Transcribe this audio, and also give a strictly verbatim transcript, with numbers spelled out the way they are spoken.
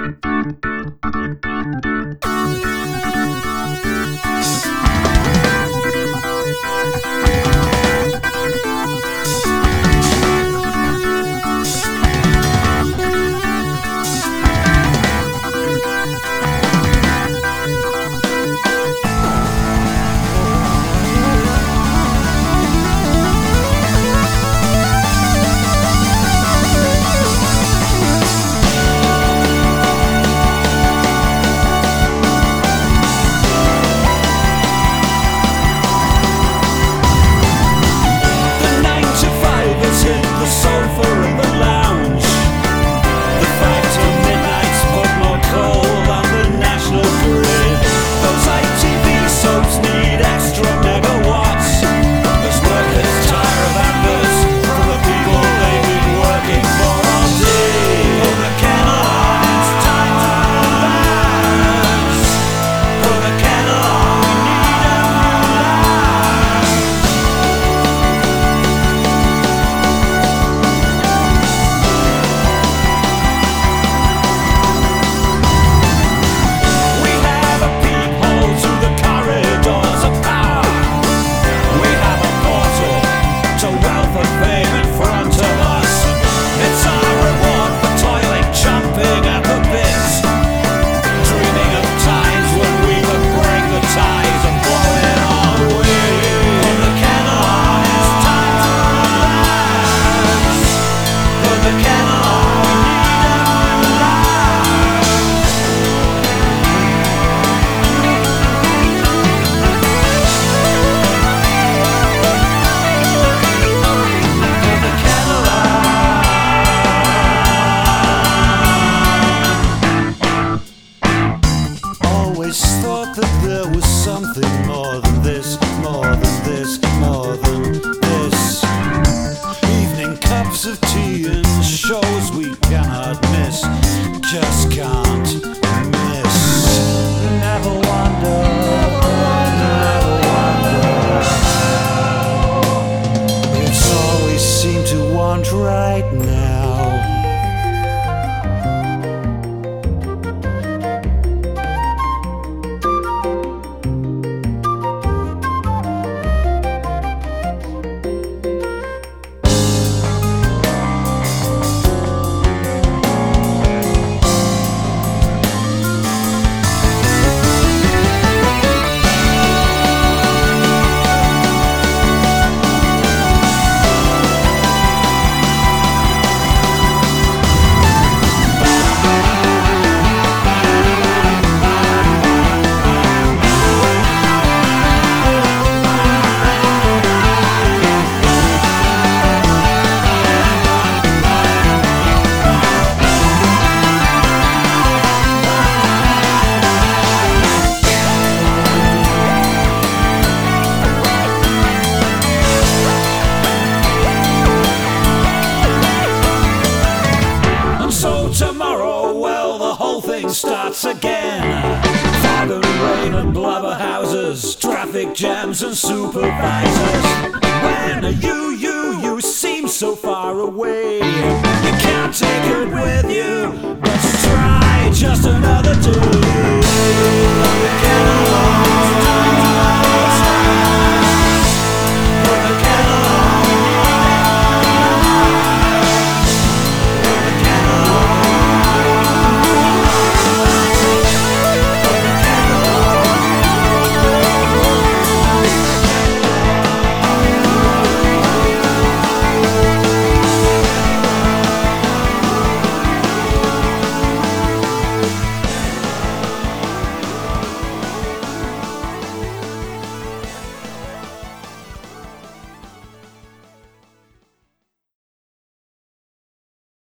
Thought that there was something more than this, more than this, more than this. Evening cups of tea and shows we cannot miss, just can't miss. Never wonder, never wonder. It's all we seem to want right now. Tomorrow, well, the whole thing starts again. Fog and rain and blubber houses, traffic jams and supervisors. When are you, you, you seem so far away. You can't take it with you.